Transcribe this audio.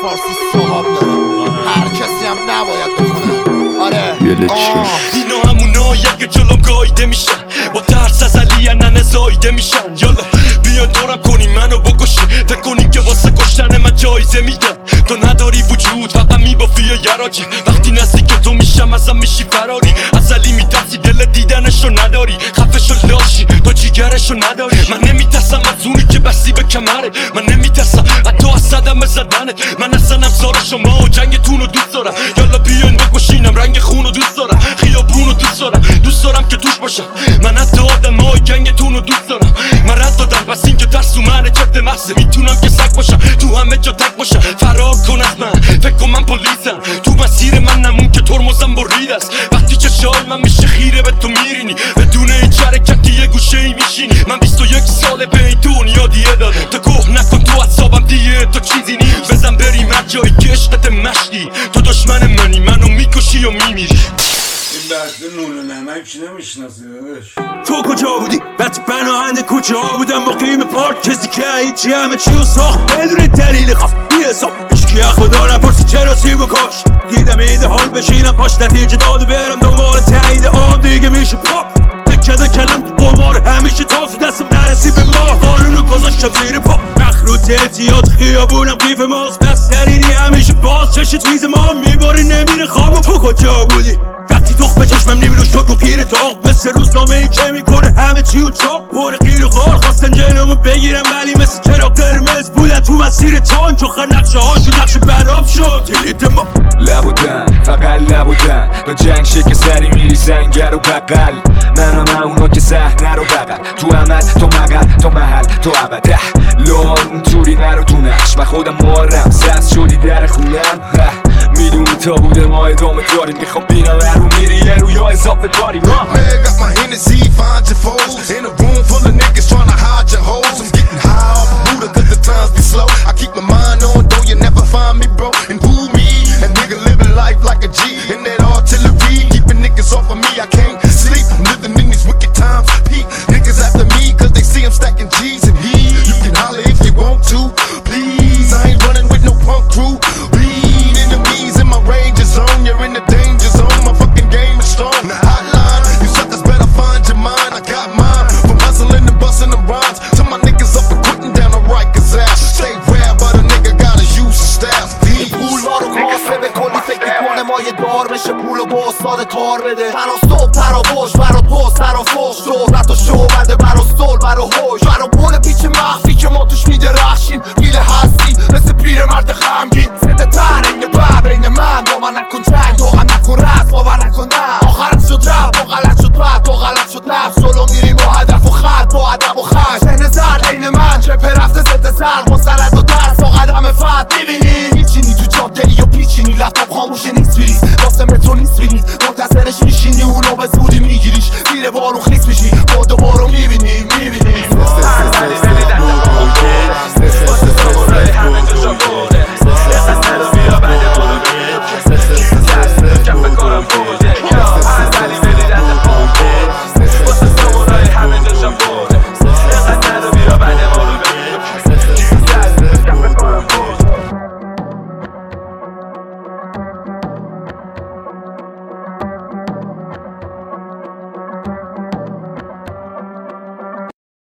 فارسی صحاب داره، هر کسی هم نباید بکنه. آره اینا همونایی که جلوم گایده میشن، با ترس از علی ننه زایده میشن. یالا بیان دورم کنی منو بکشی، فکر کنی که واسه کشتن من جایزه میدن. تو نداری وجود فقط میبافی یراجی، وقتی نزدیک تو میشم ازم میشی فراری. از علی میترسی دل دیدنشو نداری، خفشو لاشی تو جیگرشو نداری. من نمیترسم از اونی که بستی به کمره، من نمیترسم حتی از صدمه زدنت. من اصلا امسال شما و جنگتونو دوست دارم. یالا بیان بکشینم رنگ خونو دوست دارم، خیابونو دوست دارم، دوست دارم که توش باشم. من حتی آدمای گنگتونو دوست دارم. من رد دادم بس این که ترسو منه چفت محصه، میتونم که سگ باشم تو همه جا تک باشم. فرار کن از من فکر کن من پلیسم، تو مسیر من نمون که ترمزم برید است. وقتی که شای من میشه خیره به تو میرینی، بدون هیچ حرکتی یه گوشه ای میشینی. من 21 ساله به این دنیا دیه دادم، تا گوه نکن تو اعصابم دیگه تو چیزی نیست. بزن بریم هر جایی که عشقت مشتی، تو دشمن منی منو میکشی و میمیری. این بحث نون و نمک نمیشناسه تو کجا بودی؟ وقتی پناهنده کوچه ها بودم مقیم پارک، کسی که هیچی همه چی رو ساخت بدون دلیل خاص بی حساب. هیچکی از خدا نپرسی چرا سیب و کاش. دیدم ایده حال بشینم پاش نتیجه داده برم دنبال تایید آن دیگه میشه پاپ. تکده کلم تو قمار همیشه تاف دستم نرسی به ما، قانونو گذاشتم زیر پا. مخروط اعتیاد خیابونم قیف ماست، دست دریدی همیشه باز چش تیز ما میباری نمیره خواب. تو کجا بودی؟ وقتی تخ به چشمم نمیره شد و پیر تاق، مثل روزنامه ای که میکنه همه چی و چاق. پر قیر و غار خواستن جلومو بگیرم ولی مثل چراغ قرمز بودن تو مسیر تان. چخر نقشه هاشو نقشه براب شد کلید ما. لبودن فقط لبودن، تا جنگ که سری میری زنگر و بقل. من اونا که صحنه رو بقل، تو عمل تو مقل تو محل تو ابده. لان اونطوری نرو تو نقش، من خودم مارم سبز شدی در خونم. میدونی تا بوده ما ادامه داریم، میخوام بینم رو میری یه رو یا اضافه داریم. Man, got my Hennessy, find your foes in a room full of niggas tryna hide your hoes. I'm getting high off Buddha cause the times be slow. I keep my mind on though you never find me bro. And who me? And nigga living life like a G in that artillery, keeping niggas off of me. I can't sleep, I'm living in these wicked times. Peak niggas after me cause they see I'm stacking G's and he. You can holler if you want to, please. I ain't running with no punk crew. Bleed enemies in my range zone. You're in the danger zone. My fucking game is strong. The hotline, you suckers better find your mind. I got mine from hustling and busting the rhymes. Till my niggas up and quitting down the Rikers ass. Stay rare but a nigga gotta use the staff. پول وارو کاسه به کلی فکر کنه ما یه دار بشه پول و با استاد کار بده. تنها صبح تراوش برا پست ترا فوش شهرت و شعبده برا صلح برا هوش برا بول پیچ مخفی که ما توش میده رخشیم. گیل هستی مثل پیر مرد خمگین زده ترین بر بین من با من نکن جنگ تو هم نکن رست باور نکن نه. آخرت شد رفت با غلط شد رفت با غلط شد نفس. جلو میریم با هدف و خط با ادب و خش. ذهن زرد عین من چه پرفته ضد زرد مسترد و درس با قدم فت میبینی میچینی تو جاده یا پیچینی لفتاب خاموشه نیست بریز واسه مترو نیست بینید منتظرش میشینی اونو به زودی میگیریش زیر بارون خیس میشی با دوبارو میبینی.